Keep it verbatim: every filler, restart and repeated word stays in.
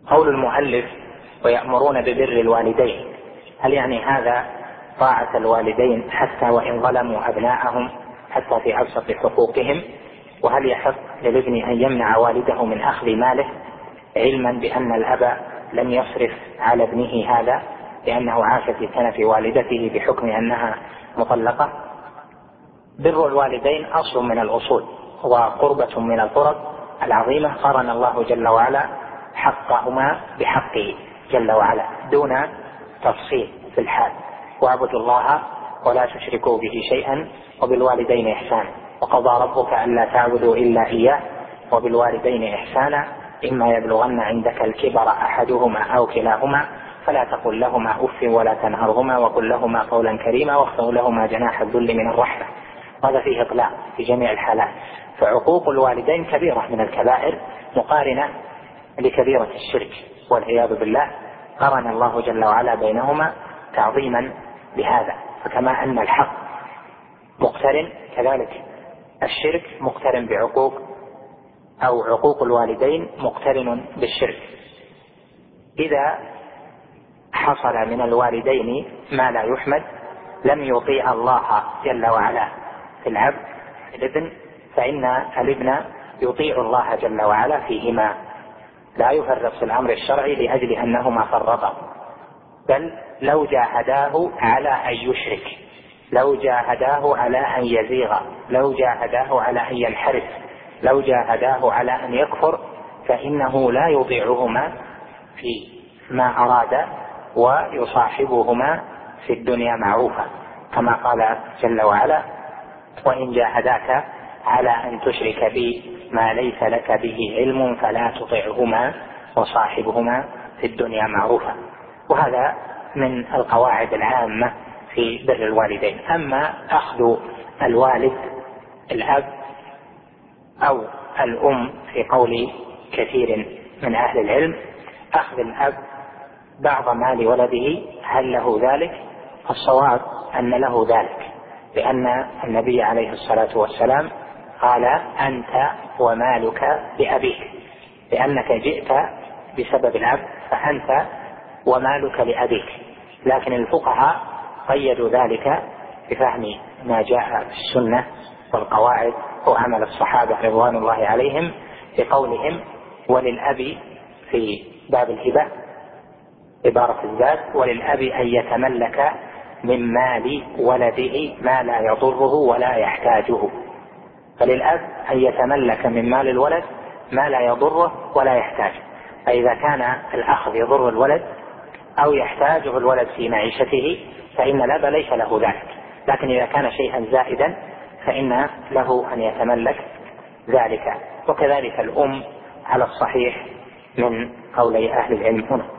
قول المؤلف ويأمرون ببر الوالدين، هل يعني هذا طاعة الوالدين حتى وإن ظلموا أبناءهم حتى في أبسط حقوقهم؟ وهل يحق للابن أن يمنع والده من أخذ ماله علما بأن الأب لم يصرف على ابنه هذا لأنه عاش في كنف والدته بحكم أنها مطلقة؟ بر الوالدين أصل من الأصول وقربة من القرب العظيمة، قرن الله جل وعلا حقهما بحقه جل وعلا دون تفصيل في الحال. واعبدوا الله ولا تشركوا به شيئا وبالوالدين إحسانا، وقضى ربك ألا تعبدوا إلا إياه وبالوالدين إحسانا إما يبلغن عندك الكبر أحدهما أو كلاهما فلا تقل لهما أف ولا تنهرهما وقل لهما قولا كريما واخفض لهما جناح الذل من الرحمة. هذا فيه إطلاق في جميع الحالات. فعقوق الوالدين كبيرة من الكبائر مقارنة لكبيرة الشرك والعياذ بالله، قرن الله جل وعلا بينهما تعظيما بهذا. فكما أن الحق مقترن كذلك الشرك مقترن بعقوق أو عقوق الوالدين مقترن بالشرك. إذا حصل من الوالدين ما لا يحمد لم يطيع الله جل وعلا في العبد الابن، فإن الابن يطيع الله جل وعلا فيهما، لا يفرط في الأمر الشرعي لأجل أنهما فرطا، بل لو جاهداه على أن يشرك، لو جاهداه على أن يزيغ، لو جاهداه على أن ينحرف، لو جاهداه على أن يكفر، فإنه لا يطيعهما في ما أراد ويصاحبهما في الدنيا معروفا، كما قال جل وعلا وإن جاهداك على أن تشرك بي ما ليس لك به علم فلا تطعهما وصاحبهما في الدنيا معروفا. وهذا من القواعد العامة في بر الوالدين. أما أخذ الوالد الأب أو الأم في قول كثير من أهل العلم، أخذ الأب بعض مال ولده هل له ذلك؟ الصواب أن له ذلك، لأن النبي عليه الصلاة والسلام قال أنت ومالك لأبيك، لأنك جئت بسبب الأب فأنت ومالك لأبيك. لكن الفقهاء قيدوا ذلك بفهم ما جاء في السنة والقواعد وعمل الصحابة رضوان الله عليهم بقولهم وللأب في باب الهبة عبارة الذات وللأب أن يتملك من مال ولده ما لا يضره ولا يحتاجه. فللأب أن يتملك من مال الولد ما لا يضره ولا يحتاجه، فإذا كان الأخذ يضر الولد أو يحتاجه الولد في معيشته فإن الأب ليس له ذلك، لكن إذا كان شيئا زائدا فإن له أن يتملك ذلك. وكذلك الأم على الصحيح من قولي أهل العلم هنا.